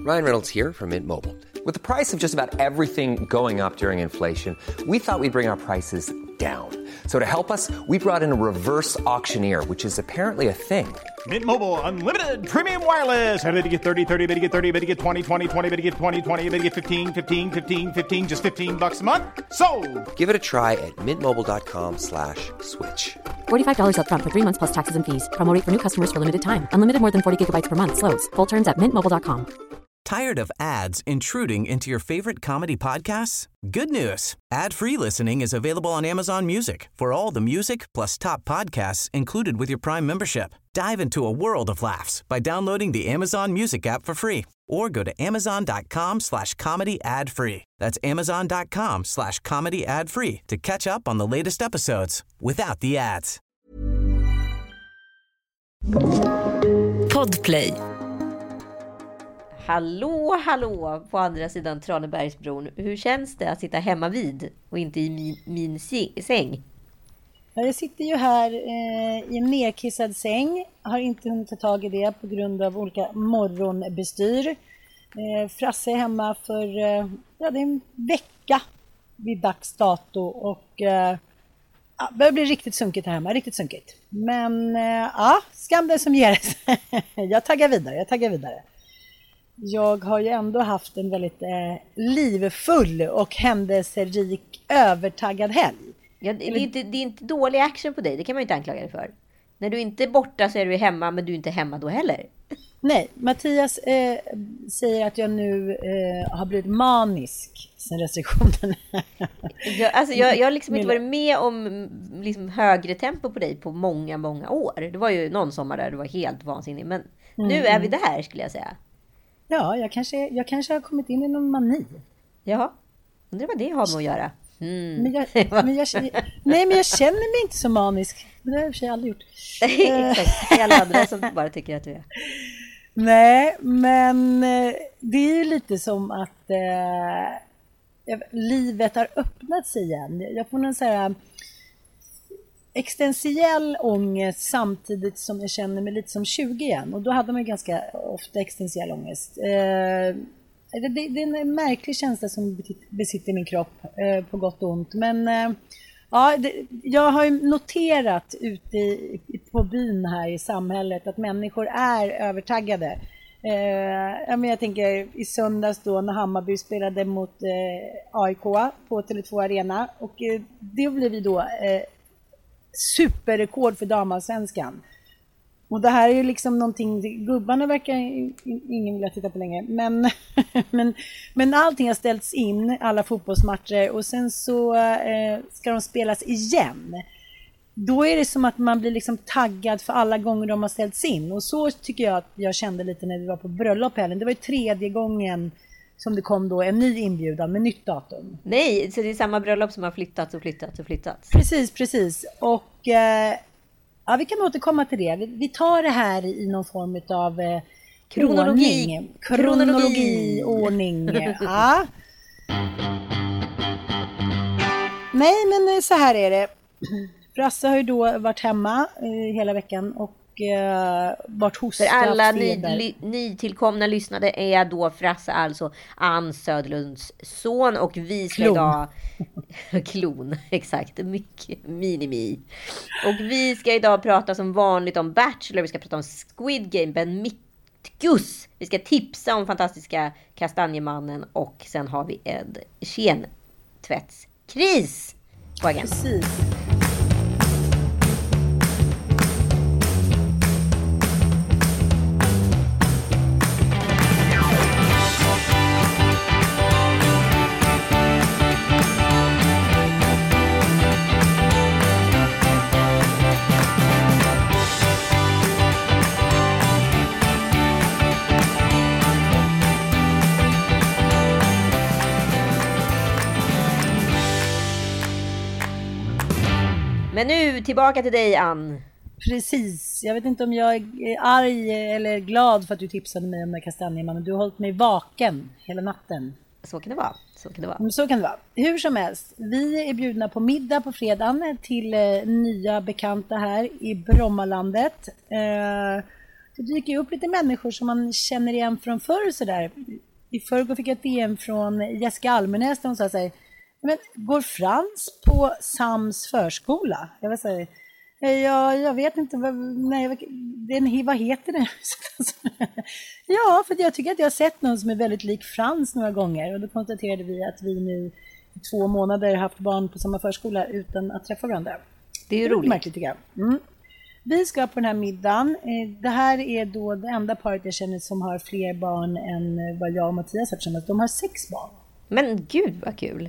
Ryan Reynolds here from Mint Mobile. With the price of just about everything going up during inflation, we thought we'd bring our prices down. So to help us, we brought in a reverse auctioneer, which is apparently a thing. Mint Mobile Unlimited Premium Wireless. How to get 30, 30, bit to get 30, bit to get 20, 20, 20, bit to get 20, 20, bit to get 15, 15, 15, 15, just $15 a month? Sold! Give it a try at mintmobile.com/switch. $45 up front for 3 months plus taxes and fees. Promo rate for new customers for limited time. Unlimited more than 40 gigabytes per month. Slows full terms at mintmobile.com. Tired of ads intruding into your favorite comedy podcasts? Good news. Ad-free listening is available on Amazon Music for all the music plus top podcasts included with your Prime membership. Dive into a world of laughs by downloading the Amazon Music app for free or go to amazon.com/comedy ad-free. That's amazon.com/comedy ad-free to catch up on the latest episodes without the ads. Podplay. Hallå på andra sidan Tranebergsbron. Hur känns det att sitta hemma vid och inte i min säng? Ja, jag sitter ju här i en nedkissad säng. Har inte hunnit ta tag i det på grund av olika morgonbestyr. Frasse är hemma för det är en vecka vid dags dato och det börjar bli riktigt sunkigt här hemma, riktigt sunkigt. Men skam den som ger det. Jag taggar vidare. Jag har ju ändå haft en väldigt livfull och händelserik övertaggad helg. Ja, det är inte dålig action på dig, det kan man ju inte anklaga dig för. När du inte är borta så är du hemma, men du är inte hemma då heller. Nej, Mattias säger att jag nu har blivit manisk sen restriktionen. Jag har liksom inte varit med om liksom högre tempo på dig på många år. Det var ju någon sommar där du var helt vansinnig, men nu är vi där skulle jag säga. Ja, jag kanske har kommit in i någon mani. Jaha, undrar vad det har med att göra. Men jag känner mig inte så manisk. Det har jag i och för sig aldrig gjort. Exakt, det är alla andra som bara tycker att du är. Nej, men det är ju lite som att livet har öppnat sig igen. Jag får någon så här existentiell ångest samtidigt som jag känner mig lite som 20 igen. Och då hade man ganska ofta existentiell ångest. Det är en märklig känsla som besitter min kropp på gott och ont. Men jag har ju noterat ute på byn här i samhället att människor är övertaggade. Jag tänker i söndags då när Hammarby spelade mot AIK på Tele2 Arena. Och det blev vi då superrekord för damallsvenskan. Och det här är ju liksom någonting, gubbarna verkar ingen vilja titta på länge. Men allting har ställts in, alla fotbollsmatcher, och sen så ska de spelas igen. Då är det som att man blir liksom taggad för alla gånger de har ställts in. Och så tycker jag att jag kände lite när vi var på bröllop helgen. Det var ju 3:e gången som det kom då en ny inbjudan med nytt datum. Nej, så det är samma bröllop som har flyttats. Precis. Och vi kan återkomma till det. Vi tar det här i någon form av ordning. Ja. Nej, men så här är det. Frasse har ju då varit hemma hela veckan och varit hostad. För alla nytillkomna lyssnade är då Frasse alltså Ann Söderlunds son, och vi ska idag klon, exakt, mycket minimi. Och vi ska idag prata som vanligt om Bachelor, vi ska prata om Squid Game, Ben Mitkus, vi ska tipsa om fantastiska Kastanjemannen, och sen har vi en kentvättskris på agendan. Precis. Men nu tillbaka till dig, Ann. Precis, jag vet inte om jag är arg eller glad för att du tipsade mig om den kastanjemannen. Du har hållit mig vaken hela natten. Så kan det vara. Hur som helst, vi är bjudna på middag på fredagen till nya bekanta här i Brommalandet. det dyker ju upp lite människor som man känner igen från förr sådär. I förrgår fick jag ett DM från Jessica Almenäs där hon sa såhär, men går Frans på Sams förskola? Jag vill säga, ja, jag vet inte, vad heter det? Ja, för jag tycker att jag har sett någon som är väldigt lik Frans några gånger. Och då konstaterade vi att vi nu i 2 månader haft barn på samma förskola utan att träffa varandra. Det är ju roligt. Märkligt, tycker jag. Vi ska på den här middagen. Det här är då det enda paret jag känner som har fler barn än vad jag och Mattias har tillsammans. De har 6 barn. Men gud vad kul.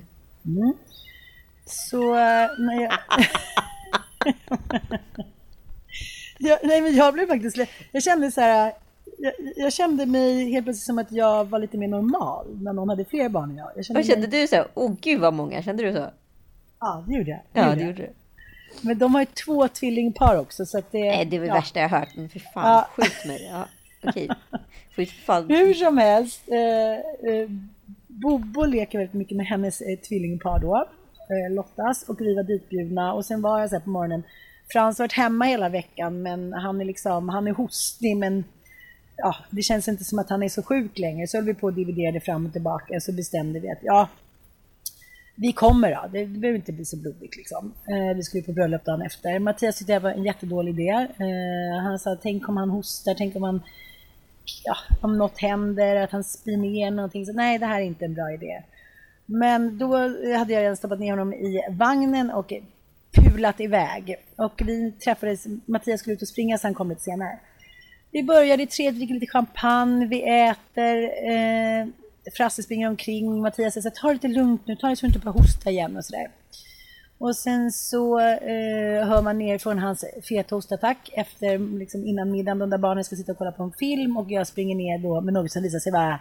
Så när jag... Nej, men jag blev faktiskt... Jag kände så här... Jag kände mig helt plötsligt som att jag var lite mer normal när någon hade fler barn än jag. Vad kände du så? Gud vad många, kände du så? Ja, det gjorde jag. Det gjorde du. Men de har ju 2 tvillingpar också, så att det... Nej, det är väl värsta jag har hört, men för fan, skjut mig. Ja, okej. Hur som helst, Bobo leker väldigt mycket med hennes tvillingpar då, Lottas, och vi var ditbjudna. Och sen var jag så här på morgonen, Frans har varit hemma hela veckan, men han är hostig, men ja, det känns inte som att han är så sjuk längre. Så höll vi på att dividera det fram och tillbaka, så bestämde vi att vi kommer då. Det behöver inte bli så blodigt liksom. Vi skulle på bröllop dagen efter. Mattias tyckte det var en jättedålig idé. Han sa, tänk om han hostar, tänk om om något händer, att han spyr ner någonting. Så nej, det här är inte en bra idé. Men då hade jag redan stoppat ner honom i vagnen och pulat iväg. Och vi träffades, Mattias skulle ut och springa, så han kom lite senare. Vi började i 3, dricker lite champagne, vi äter, Frasse springer omkring, Mattias säger, ta det lite lugnt nu, ta det så inte på hosta igen och sådär. Och sen så hör man ner från hans feta hostattack efter, liksom innan middagen, de där barnen ska sitta och kolla på en film, och jag springer ner då med något som visar sig vara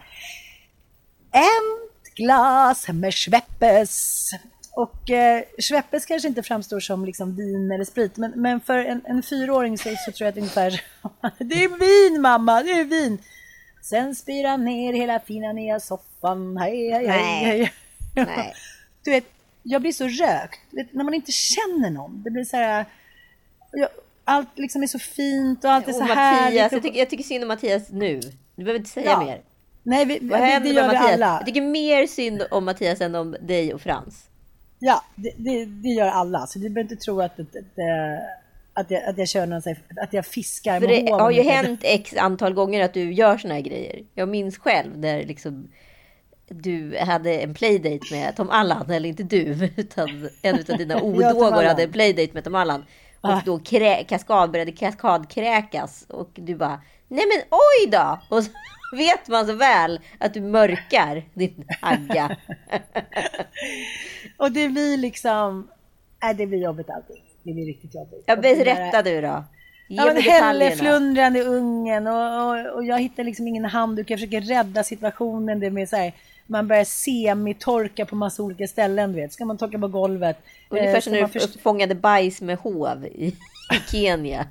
ett glas med Schweppes. Och Schweppes kanske inte framstår som liksom vin eller sprit, men för en 4-åring så tror jag att ungefär det är vin, mamma, det är vin. Sen spyr han ner hela fina nya soffan. Hej. Du vet, jag blir så rökt. När man inte känner någon, det blir så här, allt liksom är så fint och allt är så här. Jag tycker synd om Mattias nu. Du behöver inte säga mer. Nej, det gör vi alla. Jag tycker mer synd om Mattias än om dig och Frans. Ja, det gör alla. Så du behöver inte tro att jag kör någon, att jag fiskar för med det har ju hänt x antal gånger att du gör såna här grejer. Jag minns själv där liksom du hade en playdate med Tom Allan, eller inte du, utan en av dina odågor hade en playdate med Tom Allan. Och då började kaskadkräkas, och du bara, nej men oj då! Och så vet man så väl att du mörkar din agga. Och det blir liksom, det blir jobbigt allting. Det blir riktigt jobbigt. Ja, berätta du då. Hälleflundrande ungen, och jag hittar liksom ingen handduk. Jag försöker rädda situationen. Det med så här, man börjar semi-torka på massa olika ställen, du vet. Ska man torka på golvet? Ungefär som när du fångade bajs med hov i Kenya.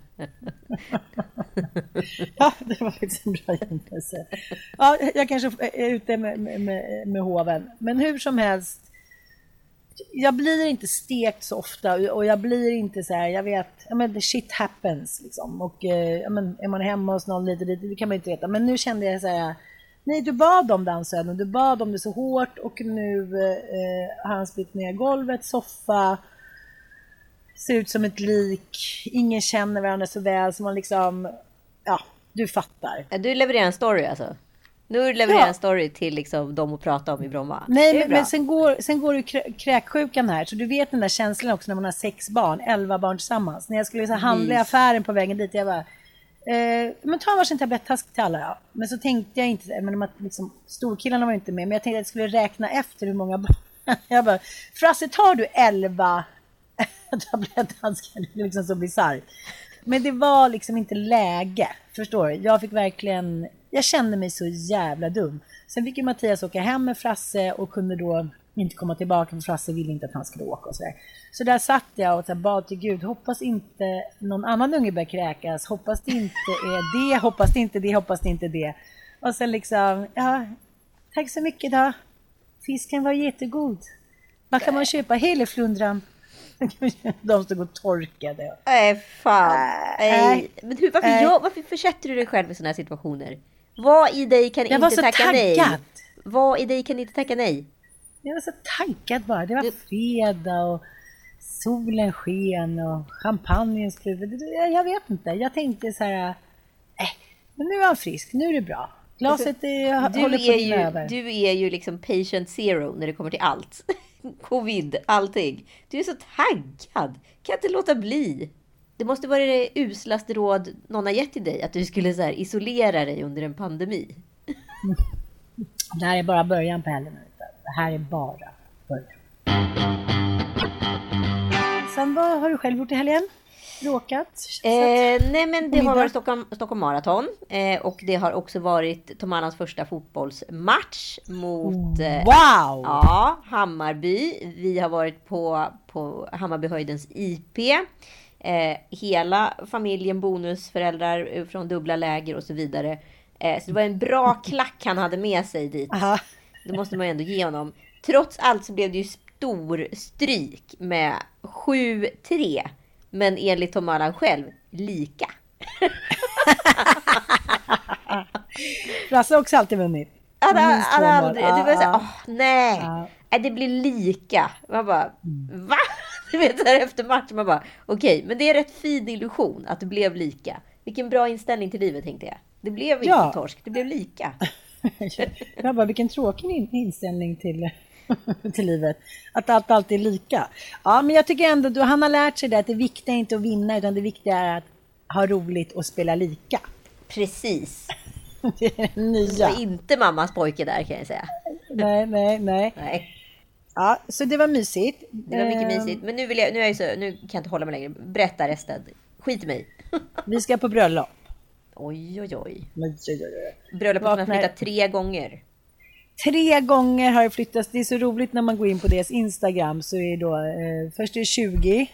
Ja, det var faktiskt en bra jämförelse. Ja, jag kanske är ute med hoven. Men hur som helst, jag blir inte stekt så ofta, och jag blir inte så här, jag vet, the shit happens liksom. Och är man hemma hos någon lite, det kan man inte veta. Men nu kände jag så här, nej, du bad om dansen och du bad om det så hårt, och nu har han spritt ner golvet, soffa, ser ut som ett lik, ingen känner varandra så väl, så man liksom, du fattar. Du levererar en story alltså. Nu levererar en story till liksom dem att prata om i Bromma. Nej, men sen går ju kräksjukan här. Så du vet den där känslan också när man har 6 barn, 11 barn tillsammans. När jag skulle handla i affären på vägen dit, jag bara, men ta varsin tablettask till alla då. Men så tänkte jag inte, men liksom, storkillarna var inte med, men jag tänkte att jag skulle räkna efter hur många barn. Jag bara, Frasse, tar du 11 tablettaskar? Det är liksom så bisarrt. Men det var liksom inte läge, förstår du? Jag kände mig så jävla dum. Sen fick ju Mattias åka hem med Frasse och kunde då inte komma tillbaka, för Frasse ville inte att han skulle åka och sådär. Så där satt jag och bad till Gud, hoppas inte någon annan unge börjar kräkas, hoppas det inte är det, hoppas det inte det, hoppas det inte det. Och sen liksom, tack så mycket då. Fisken var jättegod. Vad kan man köpa? Hälleflundran. De stod och torkade. Fan. Men varför försätter du dig själv i såna här situationer? Vad i dig kan inte tacka nej? Vad i dig kan inte tacka nej? Jag var så taggad bara. Det var fredag och solen sken och champagnen skulle... Jag vet inte. Jag tänkte så här... men nu är han frisk. Nu är det bra. Glaset håller på att bli över. Du är ju liksom patient zero när det kommer till allt. Covid, allting. Du är så taggad. Kan inte låta bli. Det måste vara det uslaste råd någon har gett till dig. Att du skulle så här isolera dig under en pandemi. Det här är bara början på helgen. Det här är bara början. Sen vad har du själv gjort i helgen? Råkat? Nej, men det har varit Stockholm Marathon. Och det har också varit Tom Allans första fotbollsmatch mot Hammarby. Vi har varit på Hammarbyhöjdens IP. Hela familjen, bonusföräldrar från dubbla läger och så vidare. Så det var en bra klack han hade med sig dit. Aha. Det måste man ändå ge honom. Trots allt så blev det ju stor stryk med 7-3. Men enligt Tom Allan själv, lika. Frasse har också alltid vunnit. Aldrig. Det var så här, nej. Det blir lika. Man bara, va? Du vet, så här efter matchen man bara, okej, men det är rätt fin illusion att det blev lika. Vilken bra inställning till livet, tänkte jag. Det blev inte torsk, det blev lika. Jag bara, vilken tråkig inställning till livet. Att allt alltid är lika. Ja, men jag tycker ändå han har lärt sig det, att det viktiga är inte att vinna, utan det viktiga är att ha roligt och spela lika. Precis. Det är nya. Det var inte mammas pojke där, kan jag säga. Nej. Ja, så det var mysigt. Det var mycket mysigt. Men nu kan jag inte hålla mig längre. Berätta resten. Skit i mig. Vi ska på bröllop. Oj. Bröllopet har flyttat 3 gånger. 3 gånger har det flyttats. Det är så roligt när man går in på deras Instagram, så är det då först är det 20.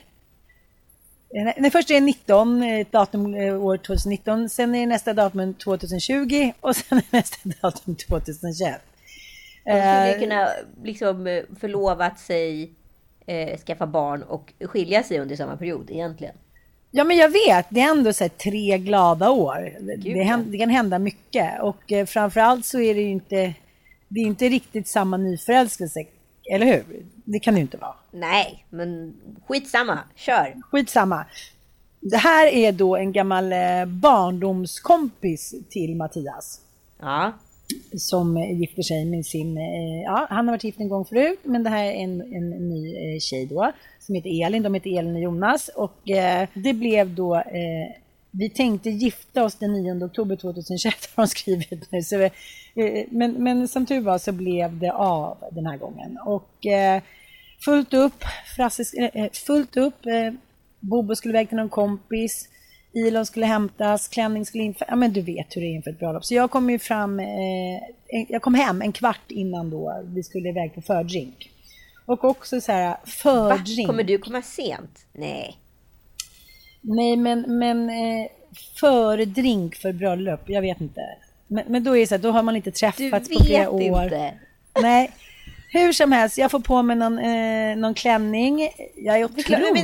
Nej, först är det 19, ett datum år 2019. Sen är det nästa datum 2020 och sen är nästa datum 2021. De skulle kunna liksom förlovat sig, skaffa barn och skilja sig under samma period egentligen. Ja, men jag vet, det är ändå så här 3 glada år. Det kan hända mycket, och framförallt så är det ju inte riktigt samma nyförälskelse, eller hur? Det kan det ju inte vara. Nej, men skitsamma, kör. Skitsamma. Det här är då en gammal barndomskompis till Mattias. Ja. Som gifter sig med sin... han har varit gift en gång förut, men det här är en ny tjej då, som heter Elin. De heter Elin och Jonas. Och det blev då... vi tänkte gifta oss den 9 oktober 2021, har de skrivit nu. Så, men som tur var så blev det av den här gången. Och fullt upp. Bobo skulle iväg till någon kompis. Ilon skulle hämtas, klänning skulle inför. Ja, men du vet hur det är inför ett bröllop. Så jag kom ju jag kom hem en kvart innan då vi skulle iväg på fördrink. Och också så här, fördrink. Kommer du komma sent? Nej. Nej, men fördrink för bröllop, jag vet inte. Men då är det så här, då har man inte träffats på flera år. Du vet inte. Nej. Hur som helst, jag får på mig någon klänning. Jag är otroligt...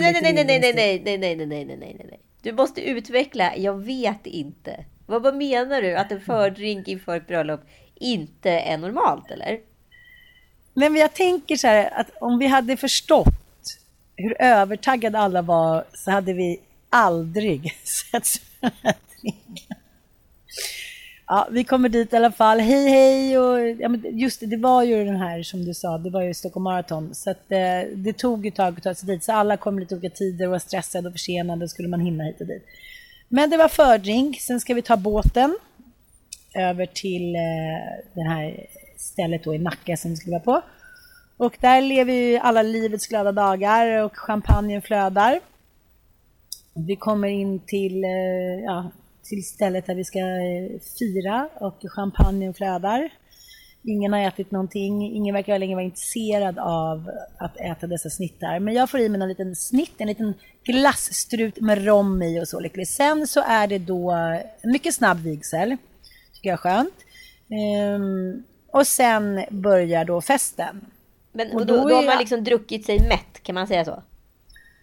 Nej. Du måste utveckla, jag vet inte. Vad menar du? Att en fördrink inför ett bröllop inte är normalt, eller? Nej, men jag tänker så här, att om vi hade förstått hur övertaggade alla var, så hade vi aldrig sett sådana här drinken. Ja, vi kommer dit i alla fall. Hej. Och, ja, men just det var ju den här, som du sa, det var ju Stockholm Marathon. Så att, det tog ett tag att ta sig dit. Så alla kom lite olika tider och var stressade och försenade. Då skulle man hinna hit och dit. Men det var fördrink. Sen ska vi ta båten över till det här stället då i Nacka som vi skulle vara på. Och där lever ju alla livets glada dagar och champagnen flödar. Vi kommer in till stället där vi ska fira och champagnen flödar. Ingen har ätit någonting. Ingen verkar längre vara intresserad av att äta dessa snittar. Men jag får i mig en liten snitt, en liten glassstrut med rom i och så lyckligt. Sen så är det då en mycket snabb vigsel. Tycker jag är skönt. Och sen börjar då festen. Men och då har man liksom druckit sig mätt, kan man säga så?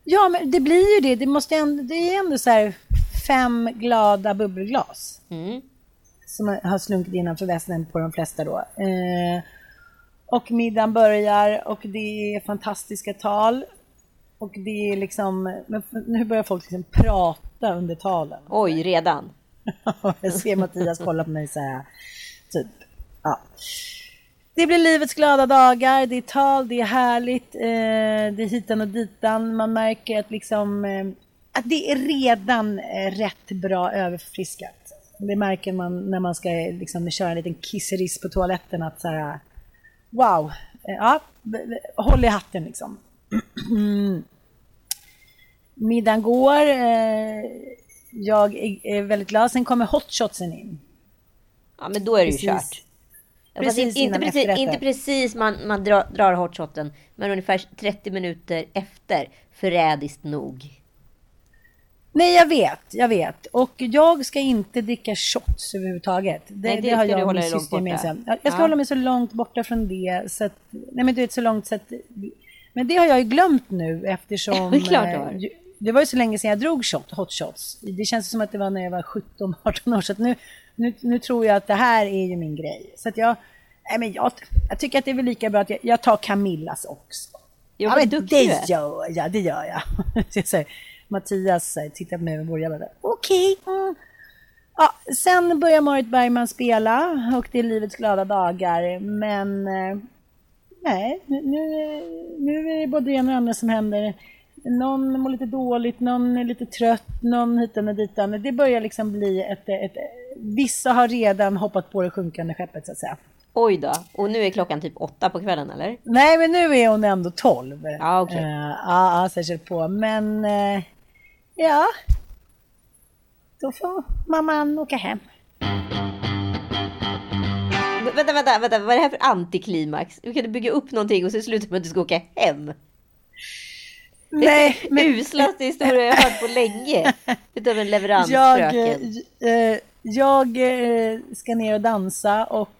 Ja, men det blir ju det. Det är ändå så här 5 glada bubbelglas. Som har slunkit innanför västen på de flesta då. Och middagen börjar och det är fantastiska tal. Och det är liksom, nu börjar folk liksom prata under talen. Oj, redan. Jag ser Mattias kolla på mig så här, typ, ja. Det blir livets glada dagar, det är tal, det är härligt, det är hitan och ditan. Man märker att liksom, att det är redan rätt bra överfriskat. Det märker man när man ska liksom köra en liten kisseriss på toaletten att så här, wow, ja, håll i hatten liksom. Middagen går, jag är väldigt glad. Sen kommer hotshotsen in. Ja, men då är det ju kört. Precis inte precis man drar hotshoten, men ungefär 30 minuter efter, förrädiskt nog. Nej, jag vet. Och jag ska inte dricka shots överhuvudtaget. Det har jag och min syster gemensamt. Jag ska hålla mig så långt borta från det. Så att, nej, men du vet, så långt så att, men det har jag ju glömt nu eftersom det var ju så länge sedan jag drog hot shots. Det känns som att det var när jag var 17-18 år. Så att nu tror jag att det här är ju min grej. Så att jag tycker att det är väl lika bra att jag tar Camillas också. Jo, men det gör jag. Så säger, Mattias tittar på mig och börjar bara, okej. Ja, sen börjar Marit Bergman spela och det är livets glada dagar. Men nej, nu är det både det ena och andra som händer. Någon mår lite dåligt, någon är lite trött, någon hitan och ditan. Det börjar liksom bli vissa har redan hoppat på det sjunkande skeppet så att säga. Oj då, och nu är klockan typ 8 på kvällen eller? Nej, men nu är hon ändå 12. Ja, okej. Ja, så jag kör på. Men ja, då får mamman åka hem. Vänta, vad är det här för antiklimax? Hur kan du bygga upp någonting och så slutar med att du ska åka hem? Nej, men uslaste historia jag har hört på länge utav en leveransfröken. Jag ska ner och dansa och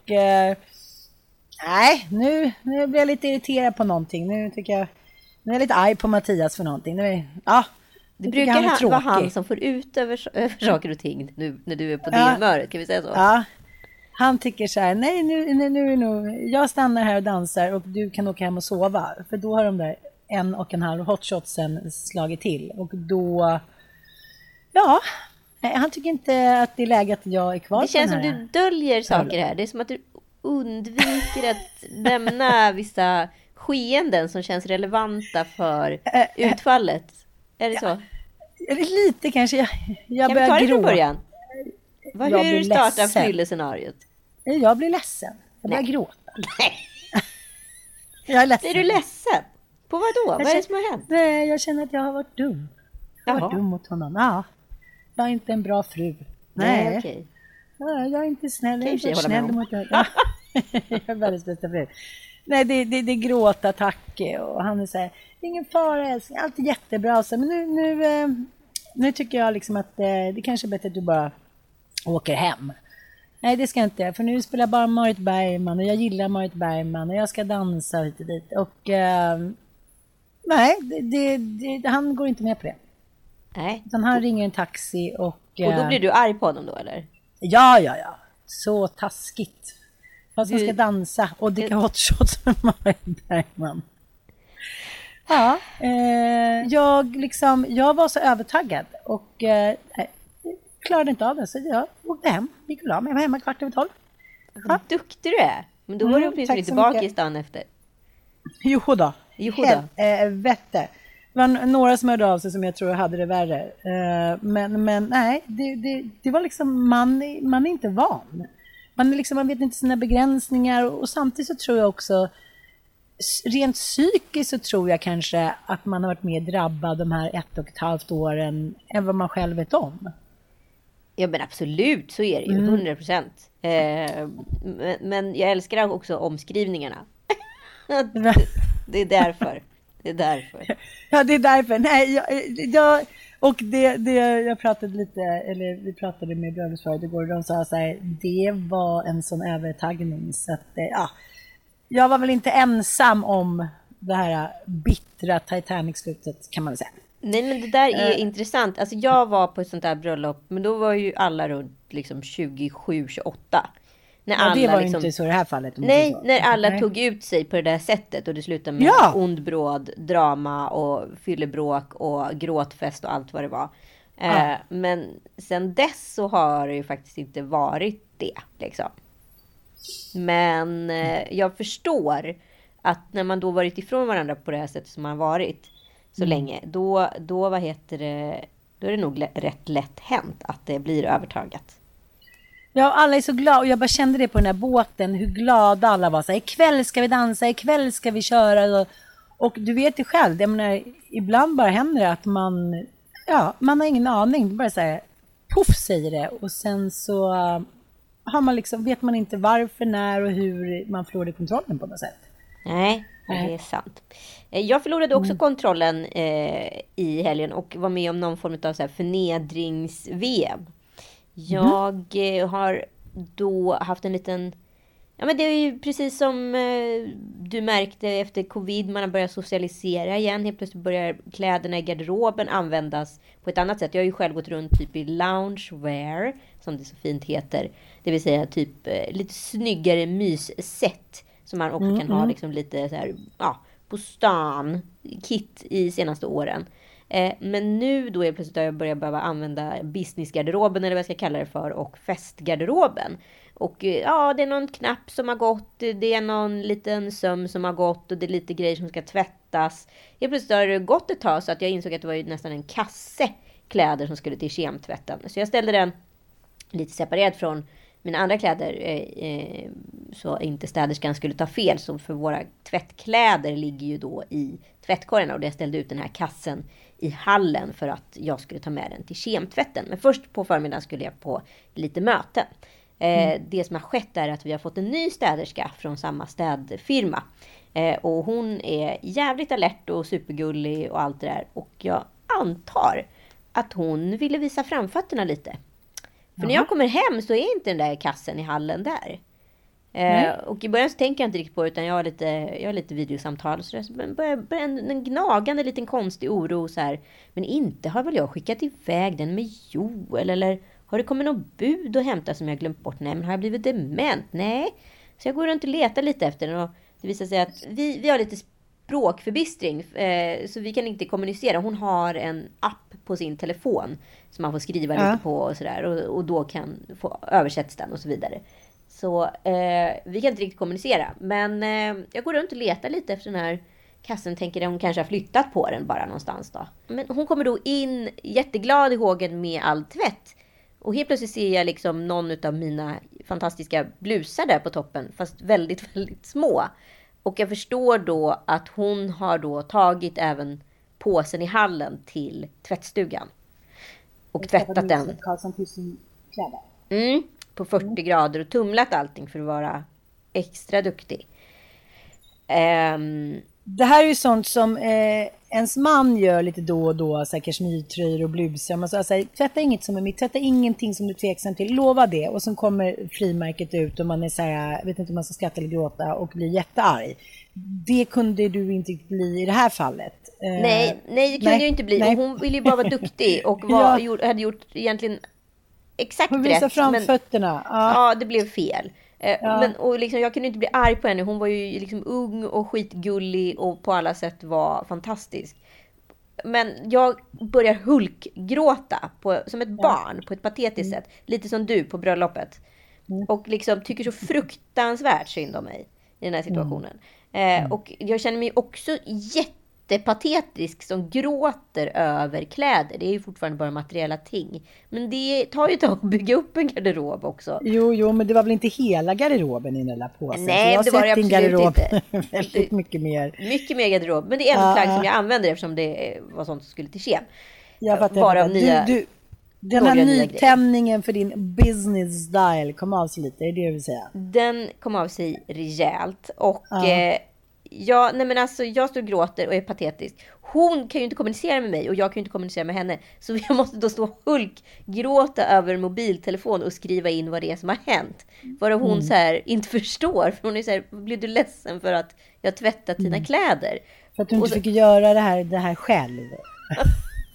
nej, nu blir jag lite irriterad på någonting. Nu är jag lite arg på Mattias för någonting. Det brukar vara han som får ut över saker och ting nu när du är på det humöret, kan vi säga så? Ja. Han tycker så här, nej nu jag stannar här och dansar och du kan åka hem och sova. För då har de där 1,5 hotshotsen slagit till. Och då, han tycker inte att det är läge att jag är kvar. Det känns som du döljer saker här. Det är som att du undviker att nämna vissa skeenden som känns relevanta för utfallet. Är det så? Lite kanske. Jag kan vi ta det från början? Hur startar fyllescenariot? Jag blir ledsen. Jag börjar gråta. Nej. Jag är ledsen. Är du ledsen? På vad då? Vad är det som har hänt? Nej, jag känner att jag har varit dum. Jag har varit dum mot honom. Ja. Jag är inte en bra fru. Nej, okej. Ja, jag är inte snäll. Jag är snäll mot honom. Ja. Jag är världens bästa fru. Nej, det är gråtattack och han är så här, ingen fara älskling, allt är jättebra. Så, men nu tycker jag liksom att det kanske är bättre att du bara åker hem. Nej, det ska jag inte, för nu spelar jag bara Marit Bergman och jag gillar Marit Bergman och jag ska dansa hit och dit. Och nej, han går inte med på det. Nej. Utan han ringer en taxi och då blir du arg på honom då, eller? Ja. Så taskigt. Jag ska dansa och dricka hotshots med Marit Bergman. Ja, jag var så övertaggad och klarade inte av det, så jag åkte hem, gick och la mig. Jag var hemma 12:15. Vad duktig du är. Men då var du åtminstone tillbaka i stan efter. Jo då. Vette. Det var några som hörde av sig som jag tror hade det värre. Men nej, det var liksom, man är inte van. Man vet inte sina begränsningar och samtidigt så tror jag också, rent psykiskt så tror jag kanske att man har varit mer drabbad de här 1,5 åren än vad man själv vet om. Ja, men absolut, så är det ju, 100%. Men jag älskar också omskrivningarna. Det är därför. Ja, det är därför. Nej, jag pratade lite, eller vi pratade med bröllopsparet igår och de sa så här, det var en sån övertagning så att jag var väl inte ensam om det här bittra Titanic-slutet, kan man säga. Nej, men det där är intressant. Alltså jag var på ett sånt där bröllop, men då var ju alla runt liksom 27-28. När alla, det var ju liksom, inte så i det här fallet. Nej, när alla tog ut sig på det där sättet och det slutade med ond bråd, drama och fyllebråk och gråtfest och allt vad det var. Men sen dess så har det ju faktiskt inte varit det liksom. Men jag förstår att när man då varit ifrån varandra på det här sättet som man varit så länge, då vad heter det, då är det nog rätt lätt hänt att det blir övertaget. Ja, alla är så glada och jag bara kände det på den här båten, hur glada alla var. Så här, ikväll ska vi dansa, ikväll ska vi köra. Och du vet ju själv, jag menar, ibland bara händer det att man har ingen aning. Det bara så här, puff säger det. Och sen så har man liksom, vet man inte varför, när och hur man förlorade kontrollen på något sätt. Nej, det är sant. Jag förlorade också kontrollen i helgen och var med om någon form av så här förnedrings-VM. Jag har då haft en liten... Ja, men det är ju precis som du märkte efter covid. Man har börjat socialisera igen. Helt plötsligt börjar kläderna i garderoben användas på ett annat sätt. Jag har ju själv gått runt typ i loungewear, som det så fint heter. Det vill säga typ lite snyggare mysset. Som man också kan ha liksom lite så här, på stan, kit i senaste åren. Men nu då är plötsligt jag börjar behöva använda businessgarderoben eller vad jag ska kalla det för, och festgarderoben. Och det är någon knapp som har gått, det är någon liten söm som har gått och det är lite grejer som ska tvättas. Helt plötsligt har det gått ett tag så att jag insåg att det var ju nästan en kasse kläder som skulle till kemtvätten. Så jag ställde den lite separerat från mina andra kläder så inte städerskan skulle ta fel. Så för våra tvättkläder ligger ju då i tvättkorgarna och jag ställde ut den här kassen i hallen för att jag skulle ta med den till kemtvätten. Men först på förmiddagen skulle jag på lite möten. Det som har skett är att vi har fått en ny städerska från samma städfirma. Och hon är jävligt alert och supergullig och allt det där. Och jag antar att hon ville visa framfötterna lite. För när jag kommer hem så är inte den där kassen i hallen där. Och i början så tänker jag inte riktigt på det, utan jag har lite videosamtal. Så det börjar en gnagande liten konstig oro så här. Men inte har väl jag skickat iväg den med Joel? Eller har det kommit något bud att hämta som jag glömt bort? Nej, men har jag blivit dement? Nej. Så jag går runt och letar lite efter den. Och det visar sig att vi har lite språkförbistring. Så vi kan inte kommunicera. Hon har en app på sin telefon som man får skriva lite på och sådär. Och då kan få översätts den och så vidare. Så vi kan inte riktigt kommunicera. Men jag går runt och letar lite efter den här kassen. Tänker att hon kanske har flyttat på den bara någonstans då. Men hon kommer då in jätteglad i hågen med all tvätt. Och helt plötsligt ser jag liksom någon av mina fantastiska blusar där på toppen. Fast väldigt, väldigt små. Och jag förstår då att hon har då tagit även påsen i hallen till tvättstugan. Och tvättat den. På 40 grader och tumlat allting för att vara extra duktig. Det här är ju sånt som ens man gör lite då och då, så här kashmirtröjor och blusar. Man säger, tvätta inget som är mitt, tvätta ingenting som du är tveksam till, lova det. Och sen kommer frimärket ut och man är så här, vet inte om man ska skratta eller gråta och blir jättearg. Det kunde du inte bli i det här fallet. Nej, det kunde jag inte bli. Och hon ville ju bara vara duktig och hade gjort egentligen exakt rätt. Hon visade framfötterna. Ja, det blev fel. Men, och liksom, jag kunde inte bli arg på henne. Hon var ju liksom ung och skitgullig och på alla sätt var fantastisk. Men jag börjar hulkgråta som ett barn på ett patetiskt sätt. Lite som du på bröllopet. Och liksom tycker så fruktansvärt synd om mig i den här situationen. Och jag känner mig också jättepatetisk som gråter över kläder. Det är ju fortfarande bara materiella ting. Men det tar ju ett tag att bygga upp en garderob också. Jo, men det var väl inte hela garderoben i den där påsen? Nej, det var det absolut garderob inte. Väldigt mycket mer. Mycket mer garderob. Men det är ändå plagg som jag använder eftersom det var sånt som skulle till kem. Jag fattar. Den här nytändningen för din business style kom av sig lite, är det vill säga? Den kom av sig rejält. Och jag står och gråter och är patetisk. Hon kan ju inte kommunicera med mig och jag kan ju inte kommunicera med henne. Så jag måste då stå gråta över mobiltelefon och skriva in vad det är som har hänt. Varav hon så här inte förstår. För hon är så här, blir du ledsen för att jag tvättat dina kläder? För att du inte fick göra det här själv.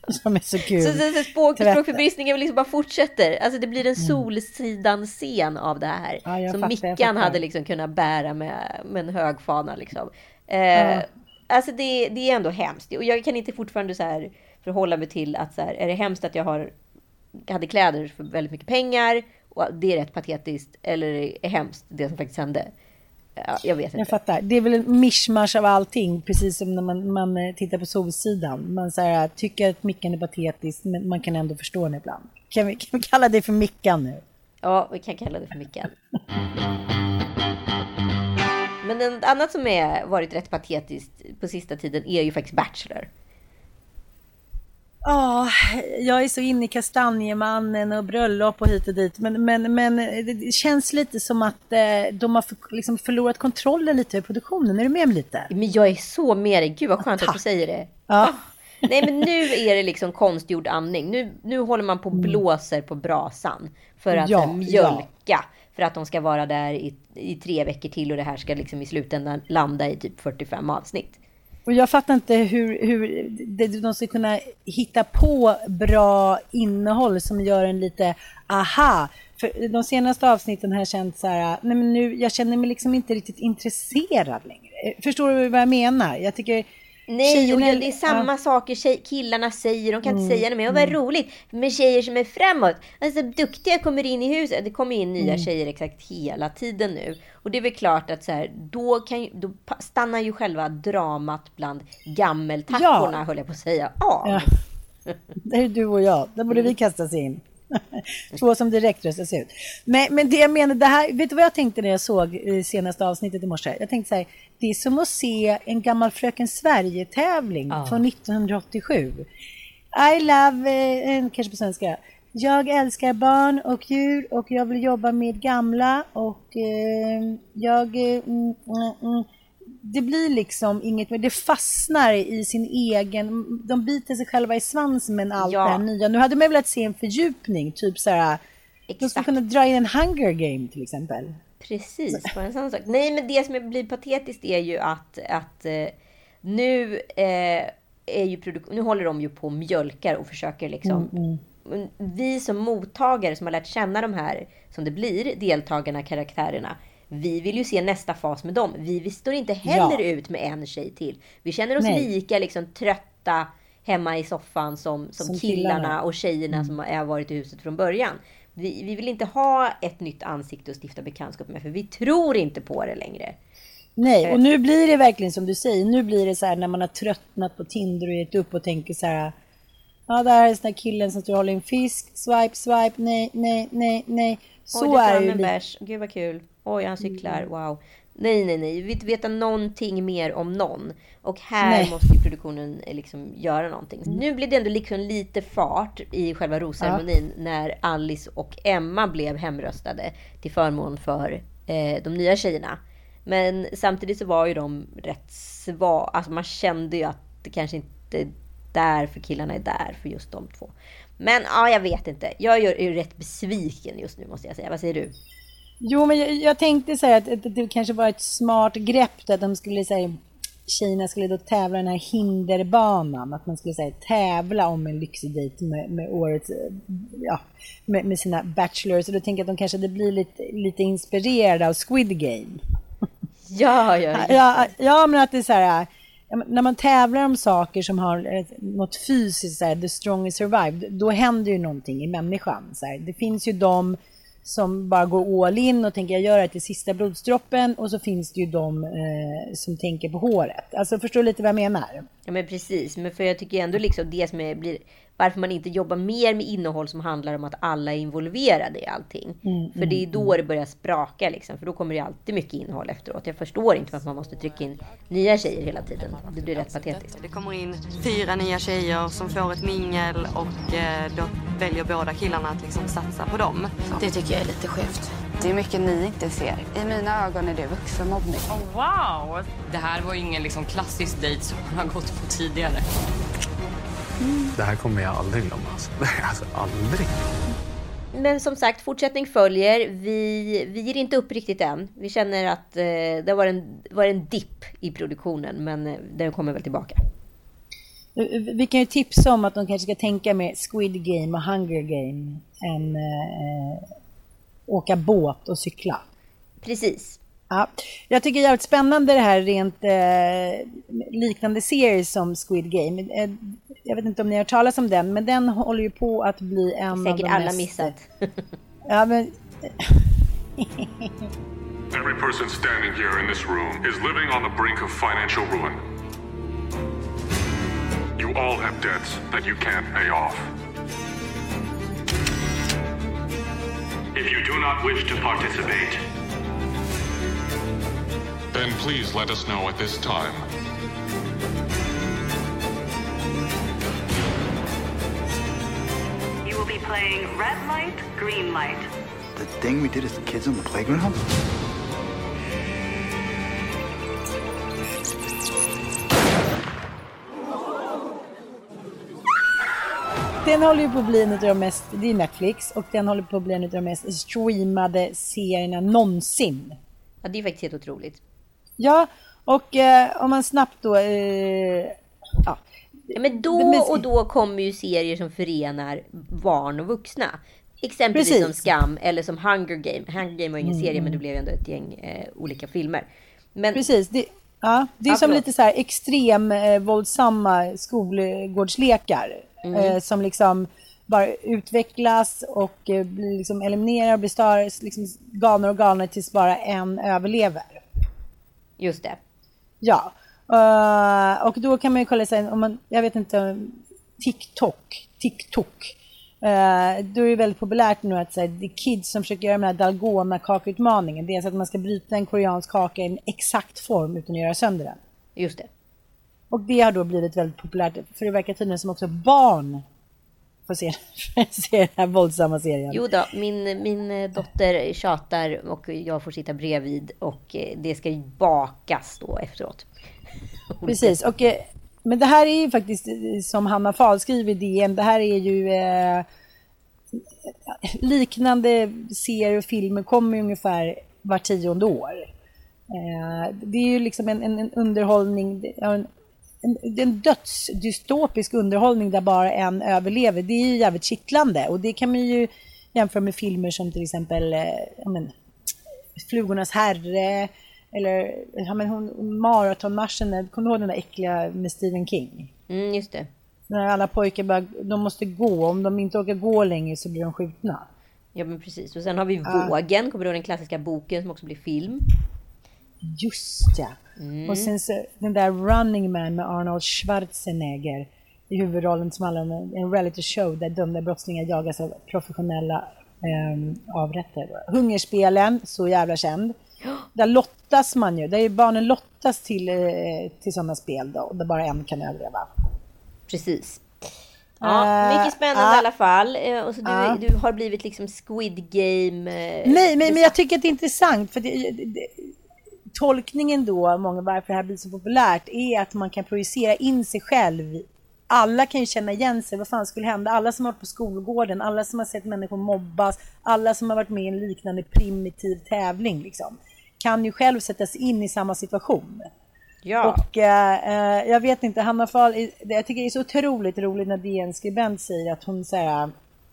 Som är så kul. Så språkförbristningen liksom bara fortsätter. Alltså det blir en Solsidan-scen av det här. Ja, som Mickan hade liksom kunnat bära med en hög fana liksom. Alltså det är ändå hemskt. Och jag kan inte fortfarande så här förhålla mig till att så här, är det hemskt att jag hade kläder för väldigt mycket pengar och det är rätt patetiskt, eller är det hemskt det som faktiskt hände? Ja, jag vet inte. Jag fattar. Det är väl en mischmasch av allting, precis som när man tittar på Solsidan. Man så här, tycker att Mickan är patetisk, men man kan ändå förstå den ibland. Kan vi kalla det för Mickan nu? Ja, vi kan kalla det för Mickan. Men en annat som varit rätt patetiskt på sista tiden är ju faktiskt Bachelor. Ja, jag är så inne i Kastanjemannen och bröllop och hit och dit. Men det känns lite som att de har liksom förlorat kontrollen lite över produktionen. Är du med mig lite? Men jag är så med dig. Gud vad skönt att du säger det. Ja. Nej, men nu är det liksom konstgjord andning. Nu håller man på och blåser på brasan för att mjölka. För att de ska vara där i 3 veckor till och det här ska liksom i slutändan landa i typ 45 avsnitt. Och jag fattar inte hur de ska kunna hitta på bra innehåll som gör en lite aha. För de senaste avsnitten har jag känt så här, nej men nu, jag känner mig liksom inte riktigt intresserad längre. Förstår du vad jag menar? Jag tycker... Nej, och det är samma saker killarna säger. De kan inte säga det mer. Och vad roligt med tjejer som är framåt. Alltså duktiga kommer in i huset. Det kommer in nya tjejer exakt hela tiden nu. Och det är väl klart att så här, då stannar ju själva dramat bland gammeltackorna, höll jag på att säga. Ja. Det är du och jag. Där borde vi kastas in. 2 som direkt röstas ut. Men det jag menar, det här, vet du vad jag tänkte när jag såg senaste avsnittet i morse? Jag tänkte så här, det är som att se en gammal Fröken Sverige-tävling från 1987. I love, kanske på svenska. Jag älskar barn och djur och jag vill jobba med gamla och det blir liksom inget mer, det fastnar i sin egen, de biter sig själva i svansen med allt det här nya. Nu hade man velat se en fördjupning, typ så här, de skulle kunna dra in en Hunger Game till exempel. Precis, bara en sån sak. Nej, men det som blir patetiskt är ju att nu är ju nu håller de ju på och mjölkar och försöker liksom vi som mottagare som har lärt känna de här som det blir, deltagarna, karaktärerna, vi vill ju se nästa fas med dem. Vi står inte heller ut med en tjej till. Vi känner oss lika liksom trötta hemma i soffan som killarna och tjejerna som har varit i huset från början. Vi vill inte ha ett nytt ansikte att stifta bekantskap med, för vi tror inte på det längre. Nej, och nu blir det verkligen som du säger. Nu blir det så här när man har tröttnat på Tinder och gett upp och tänker så här, ja, där är den där killen som tror håller en fisk, swipe, nej. Så är det ju lite. Gud vad kul. Oj, han cyklar, wow. Nej. Vi vill inte veta någonting mer om någon. Och här måste produktionen liksom göra någonting. Nu blir det ändå liksom lite fart i själva rosceremonin när Alice och Emma blev hemröstade till förmån för de nya tjejerna. Men samtidigt så var ju de rätt svaga. Alltså man kände ju att det kanske inte är där för killarna är där för just de två. Men ja, jag vet inte. Jag är ju rätt besviken just nu, måste jag säga. Vad säger du? Jo, men jag tänkte säga att det kanske var ett smart grepp att de skulle säga, tjejerna skulle då tävla den här hinderbanan, att man skulle säga tävla om en lyxig dejt med årets, med sina bachelors. Och då tänker jag att de kanske blir lite inspirerade av Squid Game. Ja, men att det är så här, när man tävlar om saker som har något fysiskt, så här, the strongest survive, då händer ju någonting i människan. Så här. Det finns ju de som bara går all in och tänker jag göra det till sista blodsdroppen, och så finns det ju de som tänker på håret. Alltså förstår du lite vad jag menar? Ja, men precis, men för jag tycker ändå liksom det som blir varför man inte jobbar mer med innehåll som handlar om att alla är involverade i allting. För det är då det börjar spraka liksom, för då kommer det alltid mycket innehåll efteråt. Jag förstår inte att man måste trycka in nya tjejer hela tiden. Det blir rätt patetiskt. Det kommer in 4 nya tjejer som får ett mingel och då väljer båda killarna att liksom satsa på dem. Det tycker jag är lite skevt. Det är mycket ni inte ser. I mina ögon är det vuxenmobbning. Oh, wow! Det här var ju ingen liksom klassisk dejt som man har gått på tidigare. Det här kommer jag aldrig glömma. Alltså aldrig. Men som sagt, fortsättning följer. Vi ger inte upp riktigt än. Vi känner att det var en dipp i produktionen, men den kommer väl tillbaka. Vi kan ju tipsa om att de kanske ska tänka med Squid Game och Hunger Game än åka båt och cykla. Precis. Ja, jag tycker det är jävligt spännande det här rent liknande serier som Squid Game. Jag vet inte om ni har talat om den, men den håller ju på att bli en av de säkert alla mest... missat. Ja, men... Every person standing here in this room is living on the brink of financial ruin. You all have debts that you can't pay off. If you do not wish to participate, then please let us know at this time. You will be playing red light, green light. The thing we did as kids on the playground? Den håller ju på att bli en av de mest, det är Netflix, och den håller på att bli en av de mest streamade serierna någonsin. Ja, det är faktiskt helt otroligt. Ja, och om man snabbt då... ja. Men då kommer ju serier som förenar barn och vuxna. Exempelvis Precis. som Skam eller som Hunger Game. Hunger Game var ingen serie, men det blev ändå ett gäng olika filmer. Men, precis, det är som lite så här extrem våldsamma skolgårdslekar. Som liksom bara utvecklas och blir liksom eliminerar och blir större, liksom galna tills bara en överlever. Just det. Ja. Och då kan man ju kolla sig om man, jag vet inte, TikTok. Då är det väldigt populärt nu att säga det är kids som försöker göra den här dalgona-kakutmaningen. Det är så att man ska bryta en koreansk kaka i en exakt form utan att göra sönder den. Just det. Och det har då blivit väldigt populärt, för det verkar tydligen som också barn får se den här våldsamma serien. Jo då, min dotter tjatar och jag får sitta bredvid och det ska ju bakas då efteråt. Precis, och, men det här är ju faktiskt som Hanna Fahl skriver i DN, det här är ju liknande serier och filmer kommer ungefär var 10:e år. Det är ju liksom en underhållning, en dödsdystopisk underhållning där bara en överlever. Det är ju jävligt kittlande, och det kan man ju jämföra med filmer som till exempel Flugornas herre eller maratonmarschen. Kommer du ihåg den där äckliga med Stephen King? Just det. När alla pojkar de måste gå, om de inte orkar gå längre så blir de skjutna. Ja, men precis. Och sen har vi Vågen, kommer du ihåg den klassiska boken som också blir film? Just ja. Och sen så, den där Running Man med Arnold Schwarzenegger i huvudrollen, som handlar om en reality show där dömda brottslingar jagas av professionella avrättare. Hungerspelen, så jävla känd. Där lottas man ju, där är barnen lottas till sådana spel då, och där bara en kan överleva. Precis. Ja, mycket spännande i alla fall. Och så du har blivit liksom Squid Game. Nej, men jag tycker att det är intressant, för tolkningen då, varför det här blir så populärt, är att man kan projicera in sig själv. Alla kan ju känna igen sig, vad fan skulle hända? Alla som har varit på skolgården, alla som har sett människor mobbas, alla som har varit med i en liknande primitiv tävling liksom, kan ju själv sätta sig in i samma situation. Ja. Och jag vet inte, Hanna Fahl, jag tycker det är så otroligt roligt när DN-skribent säger att hon säger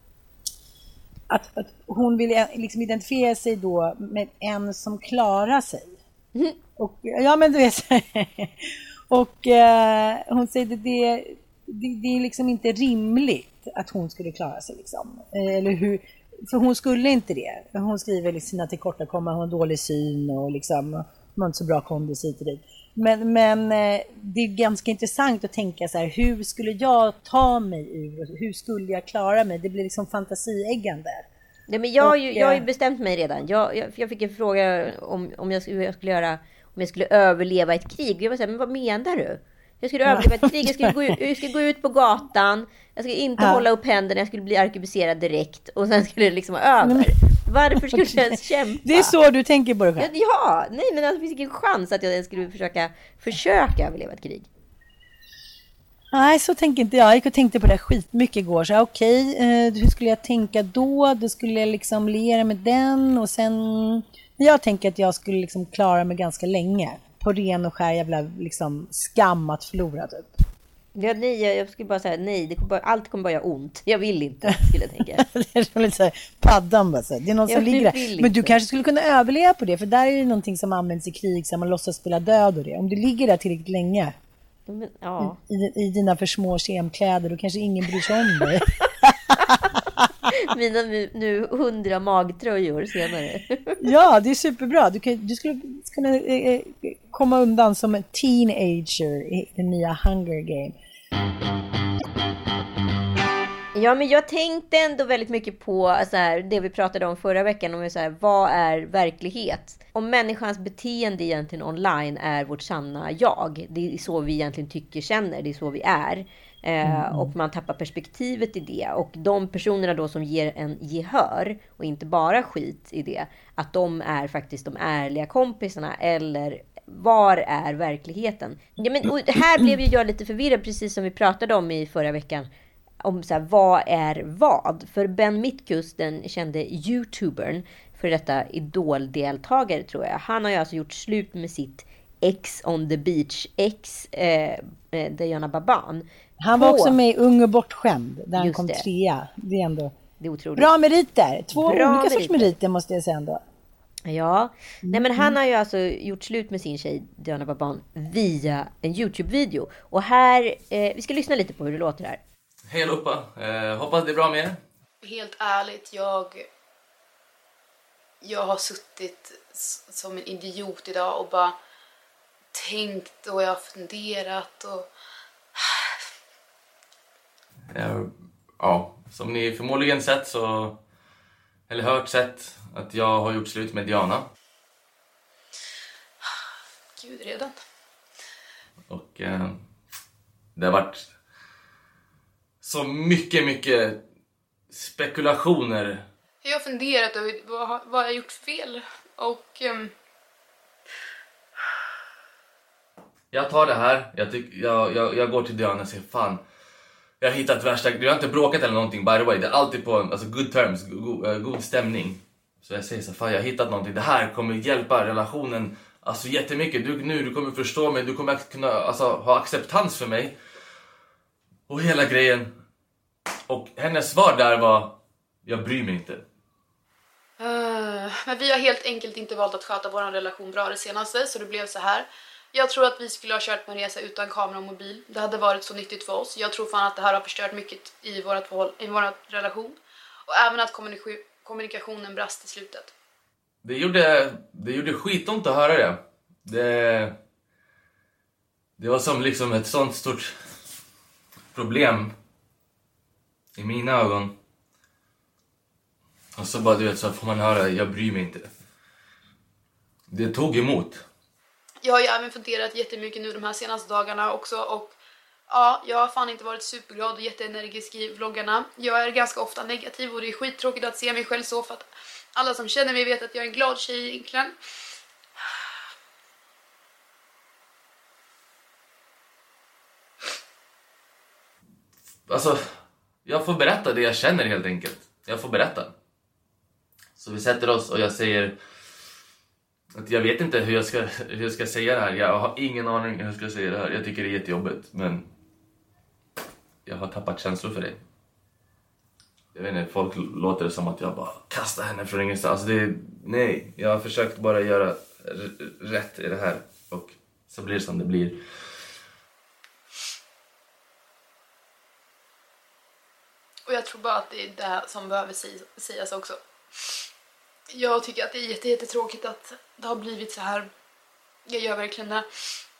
att hon vill liksom identifiera sig då med en som klarar sig. Och ja, men du vet. Och hon säger att det är liksom inte rimligt att hon skulle klara sig liksom. Eller hur? För hon skulle inte det. Hon skriver liksom sina tillkortakommanden, hon har dålig syn och liksom hon har inte så bra kondis hit och dit. Men det är ganska intressant att tänka så här, hur skulle jag ta mig ur? Hur skulle jag klara mig? Det blir liksom fantasieggande. Ja, men jag har ju bestämt mig redan. Jag fick en fråga om jag skulle göra, om jag skulle överleva ett krig. Jag var så här, men vad menar du? Jag skulle överleva ett krig, jag skulle gå ut på gatan, jag skulle inte hålla upp händerna, jag skulle bli arkebuserad direkt och sen skulle det liksom vara över. Varför skulle jag ens kämpa? Det är så du tänker på det själv? Ja, nej, men det finns ingen chans att jag ens skulle försöka överleva ett krig. Nej, så tänker inte jag. Jag gick och tänkte på det skitmycket igår. Så okej, hur skulle jag tänka då? Då skulle jag liksom lera med den. Och sen, jag tänker att jag skulle liksom klara mig ganska länge. På ren och skär jävla liksom skam att förlora typ. Ja, nej, jag skulle bara säga nej. Allt kommer bara göra ont. Jag vill inte, skulle jag tänka. Det är som lite så här, paddan bara så här. Det är någon som ligger där. Men du kanske skulle kunna överleva på det. För där är det någonting som används i krig. Så man låtsas spela död och det. Om du ligger där tillräckligt länge. Men, ja. I dina för små kemkläder. Då kanske ingen bryr sig om dig. Mina nu 100 magtröjor senare. Ja, det är superbra. Du skulle kunna komma undan som en teenager i den nya Hunger Game. Ja, men jag tänkte ändå väldigt mycket på så här, det vi pratade om förra veckan. Om så här, vad är verklighet? Om människans beteende egentligen online är vårt sanna jag. Det är så vi egentligen tycker, känner. Det är så vi är. Och man tappar perspektivet i det. Och de personerna då som ger en gehör och inte bara skit i det, att de är faktiskt de ärliga kompisarna. Eller var är verkligheten? Ja, men, och här blev jag lite förvirrad, precis som vi pratade om i förra veckan. Om så här, vad är vad? För Ben Mitkus, den kände YouTubern, för detta idoldeltagare tror jag. Han har ju alltså gjort slut med sitt ex on the beach, Diana Baban. Han var också med i Ung och bortskämd, där han kom 3. Det är ändå det är otroligt. Bra meriter. 2 olika sorts meriter måste jag säga ändå. Ja, nej, men han har ju alltså gjort slut med sin tjej Diana Baban via en YouTube-video. Och här, vi ska lyssna lite på hur det låter här. Hej allihopa, hoppas det är bra med er. Helt ärligt, jag har suttit som en idiot idag och bara tänkt och jag har funderat och... Ja, som ni förmodligen sett så... Eller hört sett att jag har gjort slut med Diana. Gud, redan. Och det har varit så mycket spekulationer. Jag har funderat över vad jag gjort fel. Och... Jag tar det här. Jag går till Diana och säger fan. Jag har hittat värsta... Jag har inte bråkat eller någonting, by the way. Det är alltid på alltså, good terms, god stämning. Så jag säger så fan, jag har hittat någonting. Det här kommer hjälpa relationen alltså jättemycket. Du kommer förstå mig. Du kommer kunna alltså, ha acceptans för mig. Och hela grejen. Och hennes svar där var... Jag bryr mig inte. Men vi har helt enkelt inte valt att sköta vår relation bra det senaste. Så det blev så här. Jag tror att vi skulle ha kört på en resa utan kamera och mobil. Det hade varit så nyttigt för oss. Jag tror fan att det här har förstört mycket i vår relation. Och även att kommunikationen brast i slutet. Det gjorde skitont att höra det. Det var som liksom ett sånt stort problem i mina ögon. Och så bara du vet så får man höra, jag bryr mig inte. Det tog emot. Jag har ju även funderat jättemycket nu de här senaste dagarna också. Och ja, jag har fan inte varit superglad och jätteenergisk i vloggarna. Jag är ganska ofta negativ och det är skittråkigt att se mig själv så. För att alla som känner mig vet att jag är en glad tjej egentligen. Alltså, jag får berätta det jag känner helt enkelt. Jag får berätta. Så vi sätter oss och jag säger... Att jag vet inte hur jag ska säga det här. Jag har ingen aning hur jag ska säga det här. Jag tycker det är jättejobbigt. Men jag har tappat känslor för dig. Jag vet inte, folk låter det som att jag bara kastar henne från ingenstans. Nej, jag har försökt bara göra rätt i det här. Och så blir det som det blir. Och jag tror bara att det är det som behöver sägas också. Jag tycker att det är jättetråkigt att det har blivit så här. Jag gör verkligen det.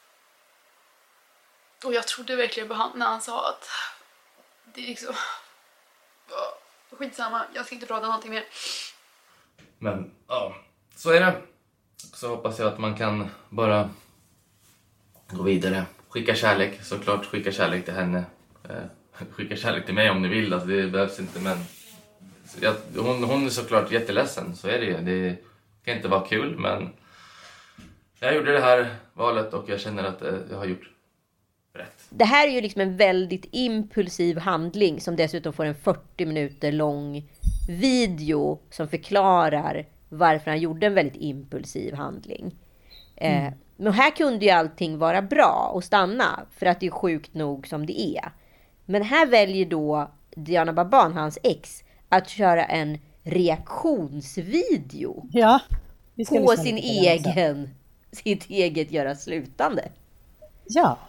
Och jag trodde verkligen på han när han sa att det är liksom... Skitsamma, jag ska inte prata någonting mer. Men ja, så är det. Så hoppas jag att man kan bara gå vidare. Skicka kärlek, såklart. Skicka kärlek till henne. Skicka kärlek till mig om ni vill. Alltså, det behövs inte, men... Hon är såklart jätteledsen, så är det ju. Det kan inte vara kul, men jag gjorde det här valet och jag känner att jag har gjort rätt. Det här är ju liksom en väldigt impulsiv handling som dessutom får en 40 minuter lång video som förklarar varför han gjorde en väldigt impulsiv handling. Men här kunde ju allting vara bra och stanna. För att det är sjukt nog som det är. Men här väljer då Diana Baban, hans ex, att köra en reaktionsvideo. Ja. På sitt eget göra slutande. Ja.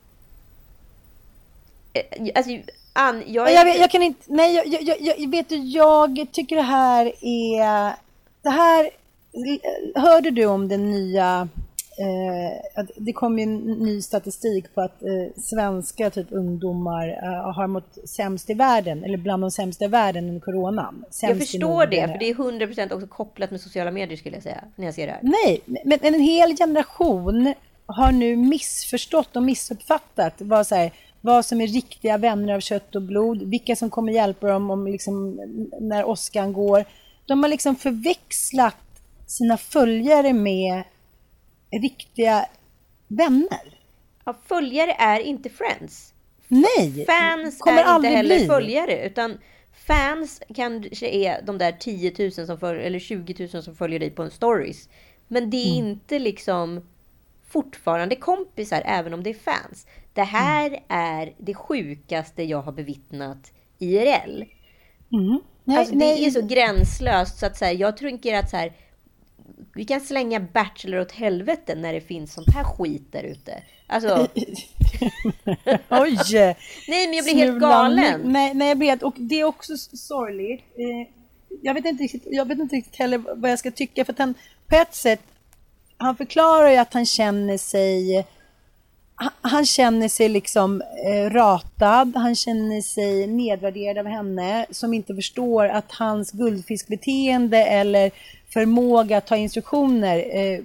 Alltså, Ann, jag kan inte... Nej, jag tycker det här är... Det här... Hörde du om den nya... det kom ju en ny statistik på att svenska typ ungdomar har mått sämst i världen, eller bland de sämsta i världen under coronan. Jag förstår det, för det är 100% också kopplat med sociala medier, skulle jag säga, när jag ser det här. Nej, men en hel generation har nu missförstått och missuppfattat vad som är riktiga vänner av kött och blod, vilka som kommer hjälpa dem om liksom, när åskan går. De har liksom förväxlat sina följare med riktiga vänner. Ja, följare är inte friends. Nej, fans kommer är inte heller bli följare, utan fans kanske är de där 10 000 som eller 20 000 som följer dig på en stories. Men det är inte liksom fortfarande kompisar, även om det är fans. Det här är det sjukaste jag har bevittnat IRL. Alltså, det är så gränslöst så att säga. Jag tror att så här, vi kan slänga Bachelor åt helvete när det finns sånt här skit där ute. Alltså... Oj! Nej, men jag blir helt galen. Nej, jag vet. Och det är också sorgligt. Jag vet inte riktigt heller vad jag ska tycka. För att han, på ett sätt, han förklarar ju att han känner sig liksom ratad. Han känner sig nedvärderad av henne, som inte förstår att hans guldfiskbeteende eller förmåga att ta instruktioner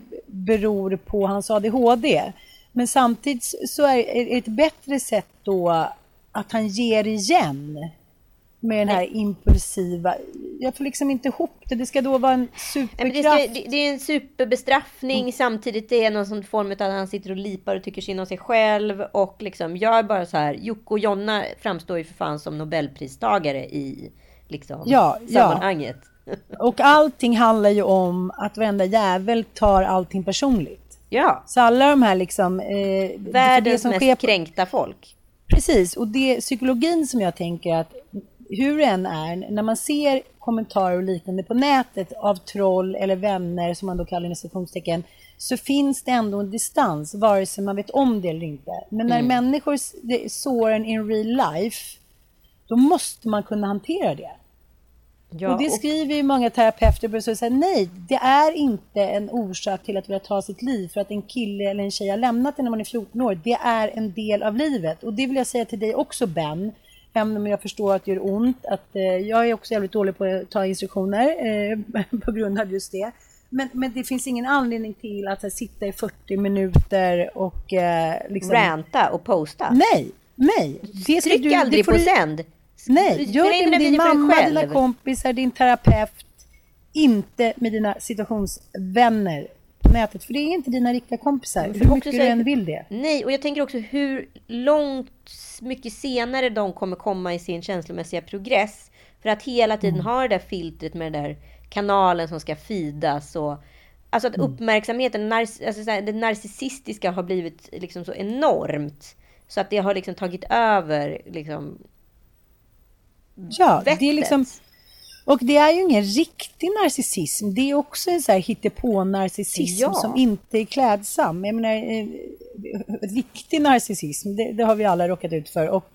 beror på hans ADHD. Men samtidigt så är det ett bättre sätt då att han ger igen med den här impulsiva... Jag får liksom inte ihop det. Det ska då vara en superkraft. Det är en superbestraffning. Samtidigt är det någon sån form av att han sitter och lipar och tycker synd om sig själv. Och liksom, jag är bara så här... Jocke och Jonna framstår ju för fan som Nobelpristagare i liksom, sammanhanget. Och allting handlar ju om att varenda jävel tar allting personligt. Ja. Så alla de här liksom... världens mest kränkta folk. Precis, och det psykologin som jag tänker att hur det än är, när man ser kommentarer och liknande på nätet av troll eller vänner som man då kallar institutionstecken, så finns det ändå en distans, vare sig man vet om det eller inte. Men när människor sår en in real life, då måste man kunna hantera det. Ja, och det skriver ju många terapeuter och säger nej, det är inte en orsak till att vilja ta sitt liv för att en kille eller en tjej har lämnat det när man är 14 år. Det är en del av livet. Och det vill jag säga till dig också, Ben. Även om jag förstår att det gör ont. Att, jag är också jävligt dålig på att ta instruktioner på grund av just det. Men det finns ingen anledning till att sitta i 40 minuter och... liksom, ranta och posta. Nej. Det ska tryck aldrig på sänd. Nej, gör det med din mamma, dina kompisar, din terapeut. Inte med dina situationsvänner på nätet. För det är inte dina riktiga kompisar. Hur mycket du än vill det. Nej, och jag tänker också hur mycket senare de kommer komma i sin känslomässiga progress. För att hela tiden ha det där filtret med den där kanalen som ska feedas. Och, alltså att uppmärksamheten, alltså det narcissistiska har blivit liksom så enormt. Så att det har liksom tagit över liksom... Ja, det är liksom, och det är ju ingen riktig narcissism. Det är också en så här hittepå-narcissism som inte är klädsam. Jag menar, riktig narcissism, det har vi alla råkat ut för. Och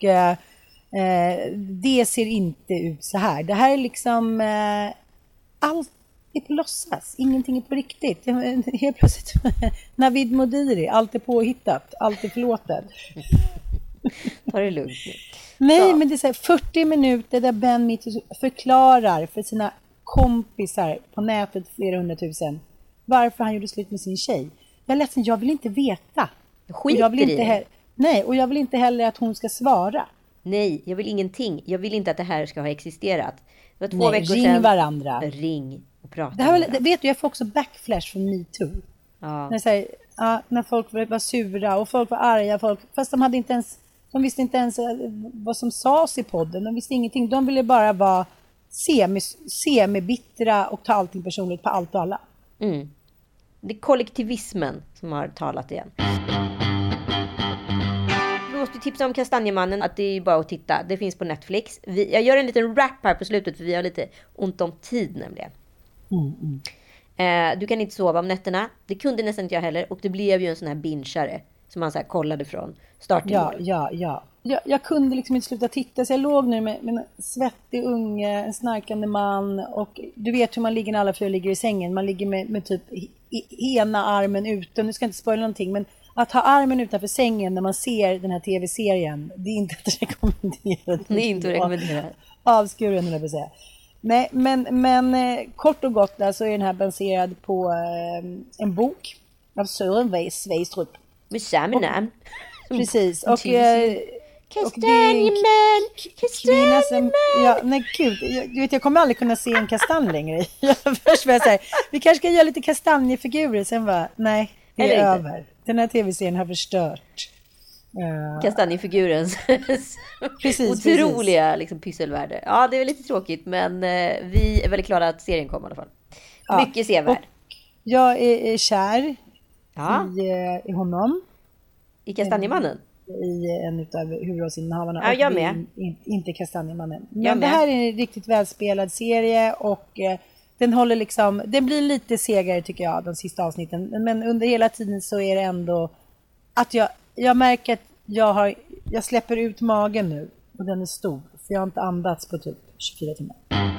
det ser inte ut så här. Det här är liksom, allt är på låtsas. Ingenting är på riktigt. Helt plötsligt, Navid Modiri, allt är påhittat, allt är förlåtet. Ta det lugnt nu. Nej, men det är så här 40 minuter där Ben Mitchell förklarar för sina kompisar på nätet, flera 100 000, varför han gjorde slut med sin tjej. Jag är ledsen, jag vill inte veta. Jag vill inte nej, och jag vill inte heller att hon ska svara. Nej, jag vill ingenting. Jag vill inte att det här ska ha existerat. Det var 2 veckor ring sedan. Varandra. Ring och prata. Det här vet du, jag får också backlash från MeToo. Ja. När folk var sura och folk var arga. Fast de visste inte ens vad som sades i podden. De visste ingenting. De ville bara vara se med bittra och ta allting personligt på allt och alla. Det är kollektivismen som har talat igen. Vi måste tipsa om Kastanjemannen, att det är bara att titta. Det finns på Netflix. Jag gör en liten rap här på slutet för vi har lite ont om tid nämligen. Du kan inte sova om nätterna. Det kunde nästan inte jag heller. Och det blev ju en sån här bingeare som man så här kollade från start till mål. Ja. Jag kunde liksom inte sluta titta, så jag låg nu med en svettig unge, en snarkande man, och du vet hur man ligger när alla fyra ligger i sängen. Man ligger med typ ena armen ute. Nu ska jag inte spoila någonting, men att ha armen utanför sängen när man ser den här tv-serien, det är inte att rekommendera. Det är inte att rekommendera. Avskuren, vill jag säga. Nej, men kort och gott där så är den här baserad på en bok av Sören Sveistrup. Med samma namn. Precis. Och Kastanjeman! Ja, nej gud, jag kommer aldrig kunna se en kastanj längre. Först var jag säga, vi kanske ska göra lite kastanjefigurer, sen var nej, det är över. Den här tv-serien har förstört kastanjefigurens otroliga liksom, pysselvärde. Ja, det är lite tråkigt, men vi är väldigt glada att serien kommer i alla fall. Ja. Mycket sevärd. Jag är kär i honom. I Kastanjemannen? I en utav huvudrollsinnehavarna. Ja, jag med. Inte Kastanjemannen. Men det här är en riktigt välspelad serie, och den håller liksom, den blir lite segare tycker jag, de sista avsnitten. Men under hela tiden så är det ändå att jag märker att jag släpper ut magen nu, och den är stor. För jag har inte andats på typ 24 timmar.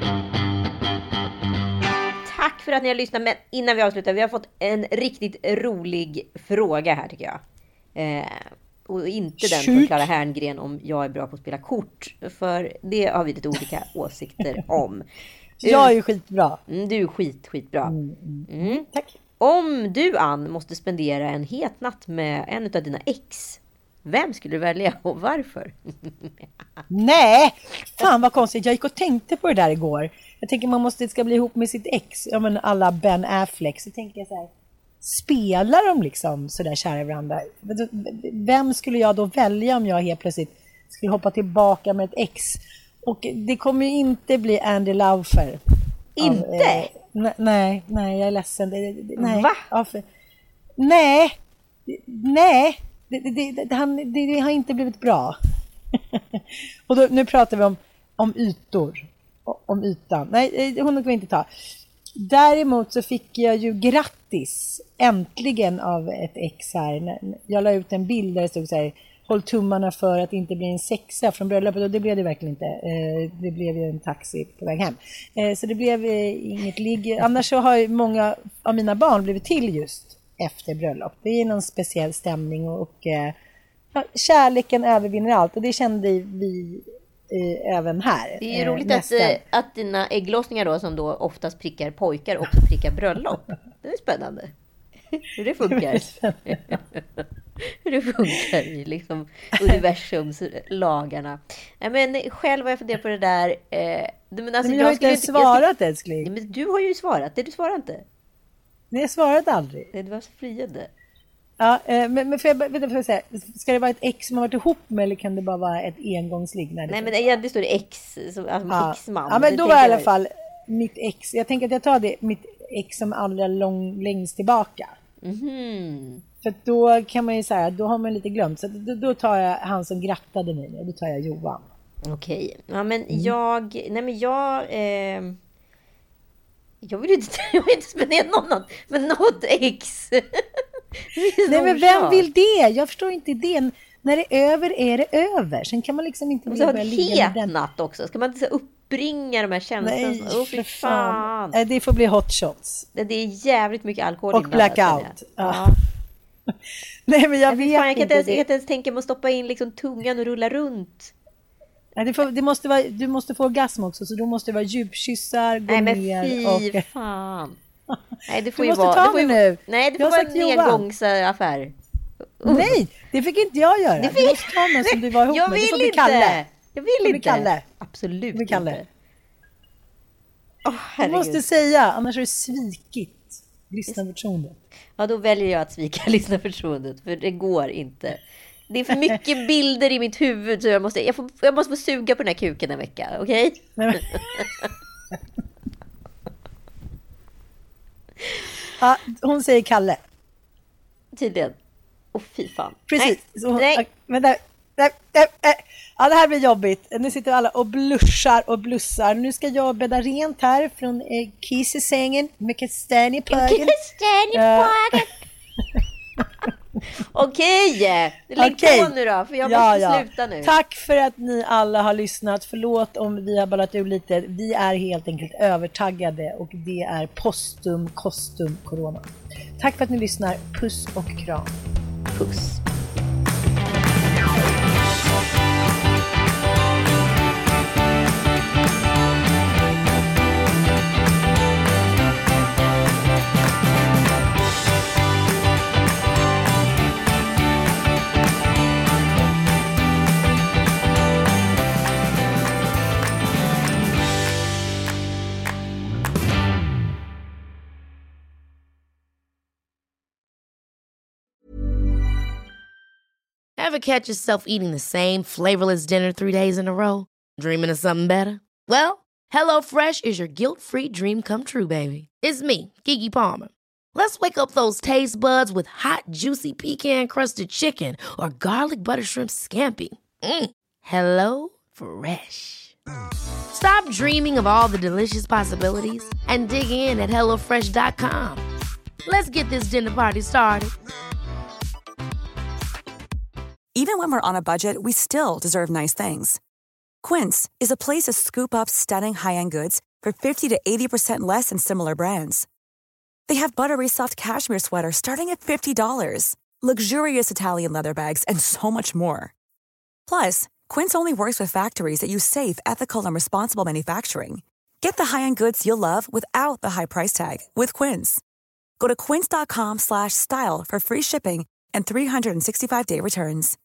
Tack för att ni har lyssnat, men innan vi avslutar, vi har fått en riktigt rolig fråga här tycker jag. Och inte den från Clara Herngren om jag är bra på att spela kort, för det har vi lite olika åsikter om. Jag är ju skitbra. Du är skitbra. Tack. Om du, Ann, måste spendera en het natt med en av dina ex, vem skulle du välja och varför? Nej, fan vad konstigt. Jag gick och tänkte på det där igår. Jag tänker man ska bli ihop med sitt ex. Ja, men alla Ben Affleck. Så tänker jag så här, spelar de liksom så där kära i varandra? Vem skulle jag då välja om jag helt plötsligt skulle hoppa tillbaka med ett ex? Och det kommer ju inte bli Andy Laufer. Inte? Nej, jag är ledsen. Nej. Va? Nej. Det har inte blivit bra. Och då, nu pratar vi om ytor. Om ytan. Nej, hon kan vi inte ta. Däremot så fick jag ju grattis äntligen av ett ex här. Jag la ut en bild där det stod så här: håll tummarna för att det inte blir en sexa från bröllopet, och det blev det verkligen inte. Det blev ju en taxi på väg hem. Så det blev inget ligg. Annars så har ju många av mina barn blivit till just efter bröllop. Det är någon speciell stämning, och kärleken övervinner allt, och det kände vi även här. Det är roligt att dina ägglossningar då, som då oftast prickar pojkar, också prickar bröllop. Det är spännande. Hur det funkar. Hur det funkar i liksom universums lagarna. Men själv har jag funderat på det där. Men alltså, men jag har inte svarat, älskling. Men du har ju svarat. Du svarar inte. Nej, jag svarat aldrig. Det var så friande. Ja, men får jag säga, ska det vara ett ex som har varit ihop med, eller kan det bara vara ett engångsligg? Nej, men egentligen står det ex, alltså exman. Ja, men då var i alla fall mitt ex. Jag tänker att jag tar mitt ex som allra längst tillbaka. För då kan man ju säga, då har man lite glömt. Så då tar jag han som grattade mig, och då tar jag Johan. Okej. Ja, men jag vill inte spendera något ex. Nej, men vem vill det? Jag förstår inte idén. När det är över, över. Sen kan man liksom inte börja ligga med den natt också. Ska man inte så uppbringa de här känslorna? Nej, för fan. Det får bli hot shots. Det är jävligt mycket alkohol. Och blackout. Ja. Nej, men jag vet jag kan inte ens tänka mig att stoppa in liksom tungan och rulla runt. Nej, du måste få orgasm också, så då måste det vara djupkyssar, gå ner. Nej, men fy fan. Nej, det får du måste ta mig nu. Nej, det får vara en nedgångsaffär. Nej, det fick inte jag göra. Du måste ta mig som du var ihop med. Jag vill inte. Jag vill inte. Kalle. Absolut inte. Du måste säga, annars har du svikit lyssnarförtroendet. Ja, då väljer jag att svika lyssnarförtroendet, för det går inte. Det är för mycket bilder i mitt huvud, så jag måste få suga på den här kuken en vecka, okej? Ja, hon säger Kalle. Tydligen. Fy fan. Precis. Nej. Nej. Ja, det här blir jobbigt. Nu sitter alla och blushar och blussar. Nu ska jag bädda rent här från kissesängen med kastanj i pågen. Okej, lägg på nu då, för jag måste sluta nu. Tack för att ni alla har lyssnat. Förlåt om vi har ballat ur lite. Vi är helt enkelt övertaggade och det är kostum corona. Tack för att ni lyssnar. Puss och kram. Puss. Ever catch yourself eating the same flavorless dinner 3 days in a row? Dreaming of something better? Well, HelloFresh is your guilt-free dream come true, baby. It's me, Keke Palmer. Let's wake up those taste buds with hot, juicy pecan-crusted chicken or garlic butter shrimp scampi. Hello Fresh. Stop dreaming of all the delicious possibilities and dig in at HelloFresh.com. Let's get this dinner party started. Even when we're on a budget, we still deserve nice things. Quince is a place to scoop up stunning high-end goods for 50 to 80% less than similar brands. They have buttery soft cashmere sweaters starting at $50, luxurious Italian leather bags, and so much more. Plus, Quince only works with factories that use safe, ethical, and responsible manufacturing. Get the high-end goods you'll love without the high price tag with Quince. Go to quince.com/style for free shipping and 365-day returns.